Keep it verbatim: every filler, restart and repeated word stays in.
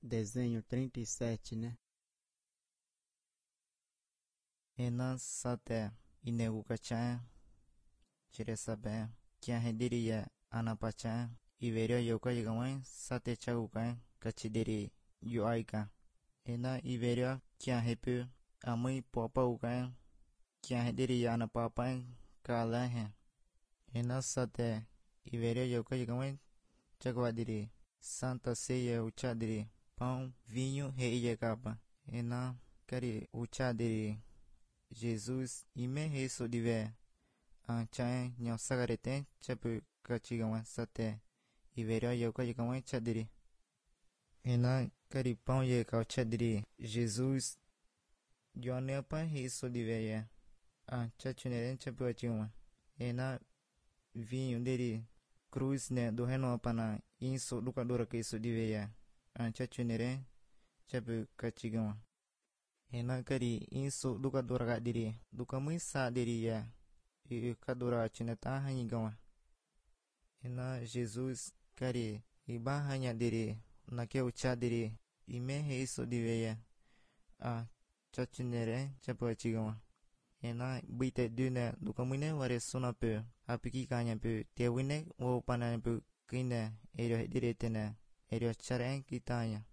Desenho trinta e sete, né? Ena sate inegu kacha chiresabe kya hendiriya anapacha iveria yoka yigawen sate chagukan kachidiri yuaika. Ena iveria kya hepu amui popa ukan kya hendiriya anapapan kalahe. Ena sate iveria yoka yigawen chagwadiri Santa Ceia uchadiri pão, vinho e capa. Ena kari uchadiri Jesus ime heso dive a chae nyaw sagarete chapu kachigawan sate iveria yoka yigawan chadiri. Ena kari pão ye ka chadiri Jesus yone pa heso dive ye a chachuneren chapu kachigawan. Ena vinho deri cruz ne do reno pana inso duka dora ke so dive ye a chachunere chapu kachigawan. Ena kari inso duka dora ka diri duka mui sa diri ya i ka dora chineta hanyigawa. Ena Jesus kari iba hanya diri nake ucha diri ime heiso dive ya a chachinere chapu kachigawa. Ena bite dune duka muine ware suna pe apiki kanya pe te wine wo pana pe kine erio direte ne erio charen kitanya.